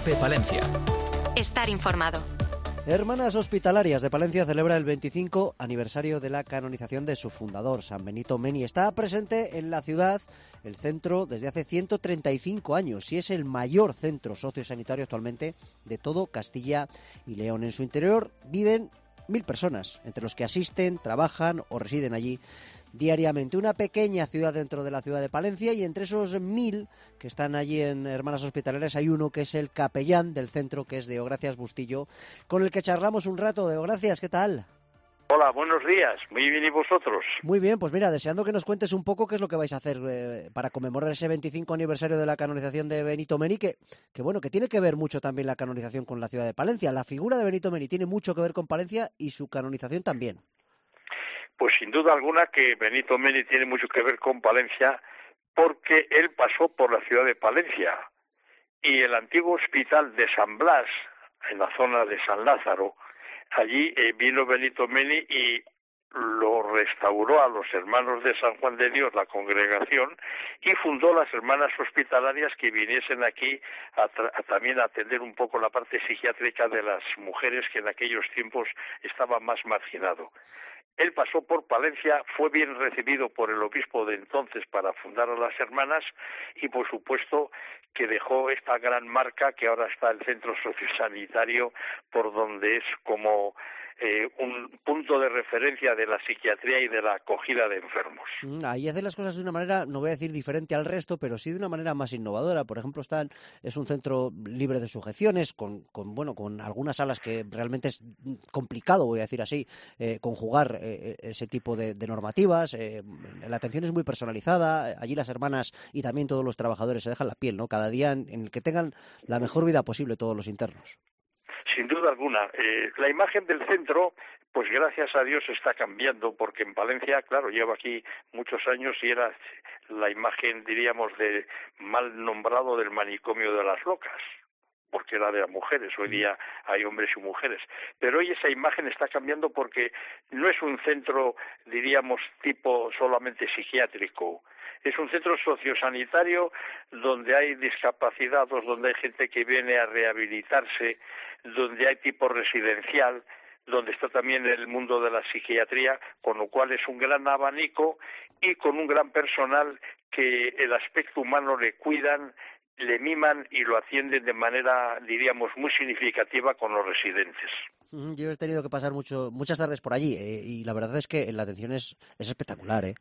Cope Palencia. Estar informado. Hermanas Hospitalarias de Palencia celebra el 25 aniversario de la canonización de su fundador, San Benito Meni. Está presente en la ciudad, el centro, desde hace 135 años y es el mayor centro sociosanitario actualmente de todo Castilla y León. En su interior viven 1.000 personas, entre los que asisten, trabajan o residen allí diariamente. Una pequeña ciudad dentro de la ciudad de Palencia, y entre esos 1.000 que están allí en Hermanas Hospitalarias hay uno que es el capellán del centro, que es Deo Gracias Bustillo, con el que charlamos un rato. Deo Gracias, ¿qué tal? Hola, buenos días. Muy bien, ¿y vosotros? Muy bien, pues mira, deseando que nos cuentes un poco qué es lo que vais a hacer para conmemorar ese 25 aniversario de la canonización de Benito Meni, que bueno, que tiene que ver mucho también la canonización con la ciudad de Palencia. La figura de Benito Meni tiene mucho que ver con Palencia y su canonización también. Pues sin duda alguna que Benito Meni tiene mucho que ver con Palencia, porque él pasó por la ciudad de Palencia y el antiguo hospital de San Blas, en la zona de San Lázaro, allí vino Benito Meni y lo restauró a los hermanos de San Juan de Dios, la congregación, y fundó las hermanas hospitalarias que viniesen aquí también a atender un poco la parte psiquiátrica de las mujeres que en aquellos tiempos estaba más marginado. Él pasó por Palencia, fue bien recibido por el obispo de entonces para fundar a las hermanas y por supuesto que dejó esta gran marca que ahora está el centro sociosanitario, por donde es como un punto de referencia de la psiquiatría y de la acogida de enfermos. Ahí hacen las cosas de una manera, no voy a decir diferente al resto, pero sí de una manera más innovadora. Por ejemplo, es un centro libre de sujeciones, con algunas salas que realmente es complicado, voy a decir así, conjugar ese tipo de normativas. La atención es muy personalizada. Allí las hermanas y también todos los trabajadores se dejan la piel, ¿no? Cada día en el que tengan la mejor vida posible todos los internos. Sin duda alguna. La imagen del centro, pues gracias a Dios está cambiando, porque en Palencia, claro, llevo aquí muchos años y era la imagen, diríamos, de mal nombrado del manicomio de las locas, porque era de las mujeres. Hoy día hay hombres y mujeres. Pero hoy esa imagen está cambiando porque no es un centro, diríamos, tipo solamente psiquiátrico. Es un centro sociosanitario donde hay discapacitados, donde hay gente que viene a rehabilitarse, donde hay tipo residencial, donde está también el mundo de la psiquiatría, con lo cual es un gran abanico y con un gran personal que el aspecto humano le cuidan, le miman y lo atienden de manera, diríamos, muy significativa con los residentes. Yo he tenido que pasar muchas tardes por allí y la verdad es que la atención es espectacular, ¿eh?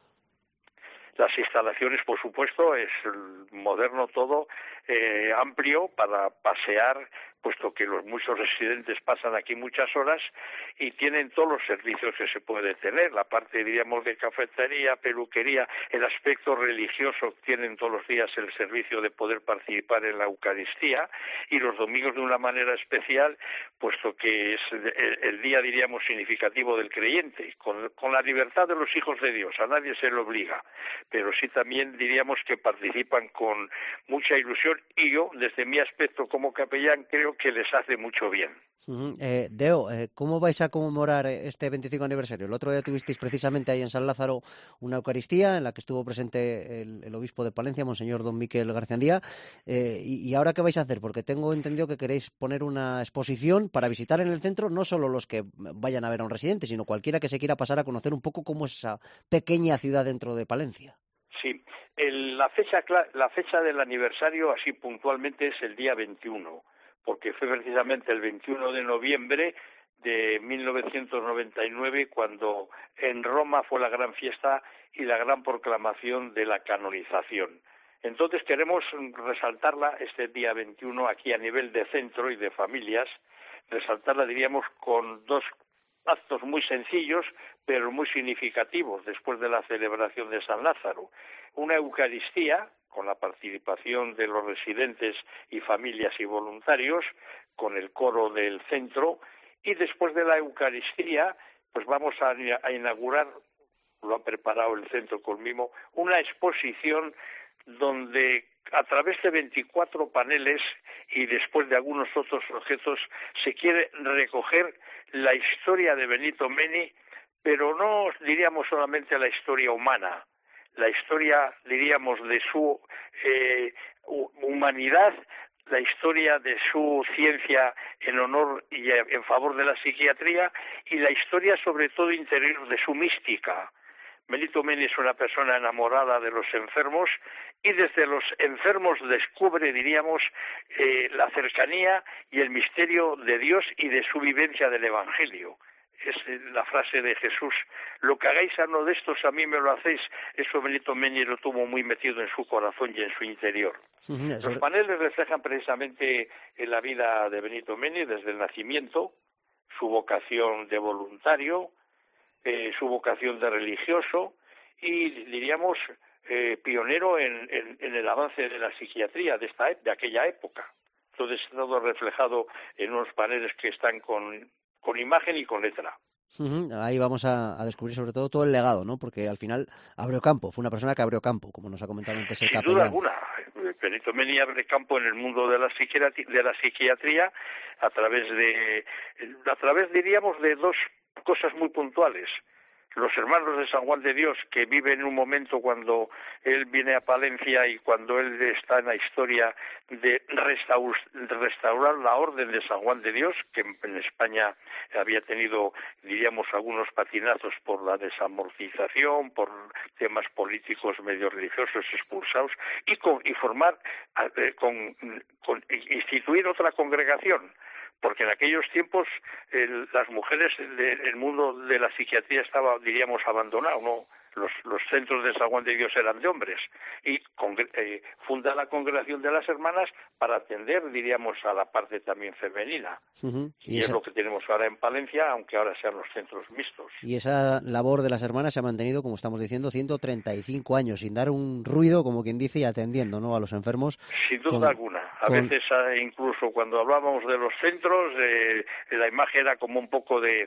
Las instalaciones, por supuesto, es moderno todo, amplio para pasear, puesto que muchos residentes pasan aquí muchas horas y tienen todos los servicios que se puede tener, la parte, diríamos, de cafetería, peluquería, el aspecto religioso, tienen todos los días el servicio de poder participar en la Eucaristía y los domingos de una manera especial, puesto que es el día, diríamos, significativo del creyente, con la libertad de los hijos de Dios, a nadie se le obliga, pero sí también diríamos que participan con mucha ilusión y yo, desde mi aspecto como capellán, creo que les hace mucho bien. Deo, ¿cómo vais a conmemorar este 25 aniversario? El otro día tuvisteis precisamente ahí en San Lázaro una Eucaristía en la que estuvo presente el obispo de Palencia, Monseñor Don Miquel Garciandía. ¿Y ahora qué vais a hacer? Porque tengo entendido que queréis poner una exposición para visitar en el centro no solo los que vayan a ver a un residente, sino cualquiera que se quiera pasar a conocer un poco cómo es esa pequeña ciudad dentro de Palencia. Sí, la fecha del aniversario, así puntualmente, es el día 21, porque fue precisamente el 21 de noviembre de 1999 cuando en Roma fue la gran fiesta y la gran proclamación de la canonización. Entonces queremos resaltarla este día 21 aquí a nivel de centro y de familias, resaltarla, diríamos, con dos actos muy sencillos, pero muy significativos después de la celebración de San Lázaro. Una Eucaristía, con la participación de los residentes y familias y voluntarios, con el coro del centro, y después de la Eucaristía, pues vamos a inaugurar, lo ha preparado el centro conmigo, una exposición donde a través de 24 paneles y después de algunos otros objetos se quiere recoger la historia de Benito Meni, pero no diríamos solamente la historia humana, la historia, diríamos, de su humanidad la historia de su ciencia en honor y en favor de la psiquiatría, y la historia sobre todo interior de su mística. Benito Meni es una persona enamorada de los enfermos, y desde los enfermos descubre, diríamos, la cercanía y el misterio de Dios y de su vivencia del Evangelio. Es la frase de Jesús: lo que hagáis a uno de estos, a mí me lo hacéis. Eso Benito Meni lo tuvo muy metido en su corazón y en su interior. Los paneles reflejan precisamente la vida de Benito Meni desde el nacimiento, su vocación de voluntario, su vocación de religioso y, diríamos, pionero en el avance de la psiquiatría de aquella época. Todo está todo reflejado en unos paneles que están con imagen y con letra. Ahí vamos a descubrir sobre todo el legado, ¿no? Porque al final abrió campo, fue una persona que abrió campo, como nos ha comentado antes el capellán. Sin duda alguna. Benito Meni abre campo en el mundo de la psiquiatría a través, diríamos, de dos cosas muy puntuales. Los hermanos de San Juan de Dios, que viven en un momento cuando él viene a Palencia y cuando él está en la historia de restaurar la orden de San Juan de Dios, que en España había tenido, diríamos, algunos patinazos por la desamortización, por temas políticos medio religiosos expulsados, y instituir otra congregación. Porque en aquellos tiempos las mujeres del mundo de la psiquiatría estaba, diríamos, abandonado, ¿no? Los centros de San Juan de Dios eran de hombres, y funda la congregación de las hermanas para atender, diríamos, a la parte también femenina. Y es lo que tenemos ahora en Palencia, aunque ahora sean los centros mixtos. Y esa labor de las hermanas se ha mantenido, como estamos diciendo, 135 años, sin dar un ruido, como quien dice, y atendiendo, ¿no?, a los enfermos. Sin duda alguna. A veces, incluso cuando hablábamos de los centros, la imagen era como un poco de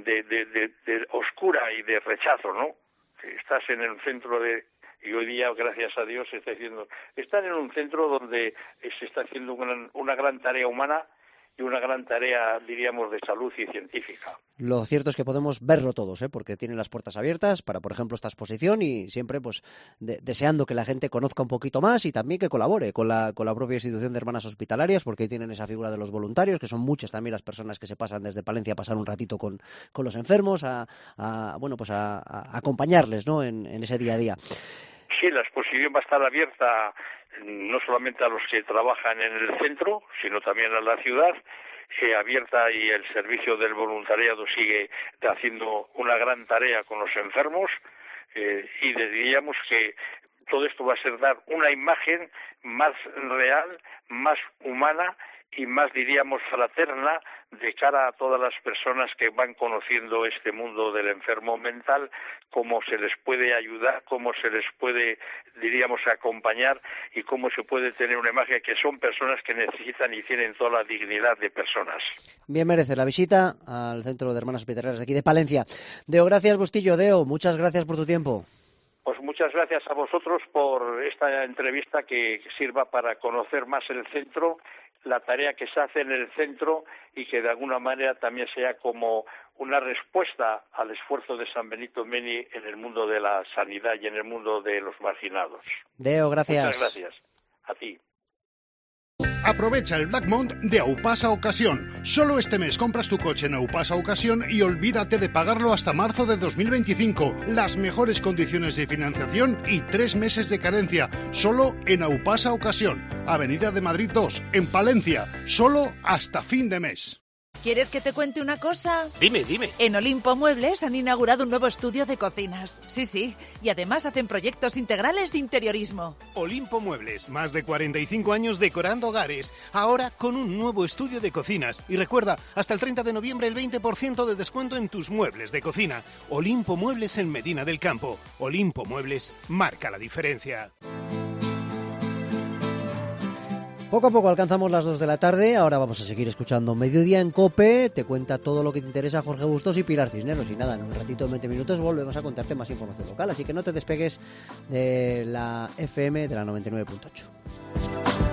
oscura y de rechazo, ¿no? Estás en el centro y hoy día, gracias a Dios, están en un centro donde se está haciendo una gran tarea humana y una gran tarea, diríamos, de salud y científica. Lo cierto es que podemos verlo todos, porque tienen las puertas abiertas para, por ejemplo, esta exposición, y siempre pues deseando que la gente conozca un poquito más y también que colabore con la propia institución de hermanas hospitalarias, porque ahí tienen esa figura de los voluntarios, que son muchas también las personas que se pasan desde Palencia a pasar un ratito con los enfermos, a acompañarles, ¿no?, en ese día a día. Sí, la exposición va a estar abierta no solamente a los que trabajan en el centro, sino también a la ciudad, abierta, y el servicio del voluntariado sigue haciendo una gran tarea con los enfermos, y diríamos que todo esto va a ser dar una imagen más real, más humana y más, diríamos, fraterna de cara a todas las personas que van conociendo este mundo del enfermo mental, cómo se les puede ayudar, cómo se les puede, diríamos, acompañar, y cómo se puede tener una imagen que son personas que necesitan y tienen toda la dignidad de personas. Bien merece la visita al Centro de Hermanas Hospitalarias de aquí de Palencia. Deo, gracias, Bustillo. Deo, muchas gracias por tu tiempo. Pues muchas gracias a vosotros por esta entrevista, que sirva para conocer más el centro, la tarea que se hace en el centro, y que de alguna manera también sea como una respuesta al esfuerzo de San Benito Meni en el mundo de la sanidad y en el mundo de los marginados. Deo, gracias. Muchas gracias. A ti. Aprovecha el Black Month de Aupasa Ocasión. Solo este mes compras tu coche en Aupasa Ocasión y olvídate de pagarlo hasta marzo de 2025. Las mejores condiciones de financiación y 3 meses de carencia. Solo en Aupasa Ocasión. Avenida de Madrid 2, en Palencia. Solo hasta fin de mes. ¿Quieres que te cuente una cosa? Dime. En Olimpo Muebles han inaugurado un nuevo estudio de cocinas. Sí. Y además hacen proyectos integrales de interiorismo. Olimpo Muebles, más de 45 años decorando hogares. Ahora con un nuevo estudio de cocinas. Y recuerda, hasta el 30 de noviembre el 20% de descuento en tus muebles de cocina. Olimpo Muebles en Medina del Campo. Olimpo Muebles marca la diferencia. Poco a poco alcanzamos las 2 de la tarde, ahora vamos a seguir escuchando Mediodía en COPE, te cuenta todo lo que te interesa Jorge Bustos y Pilar Cisneros, y nada, en un ratito de 20 minutos volvemos a contarte más información local, así que no te despegues de la FM de la 99.8.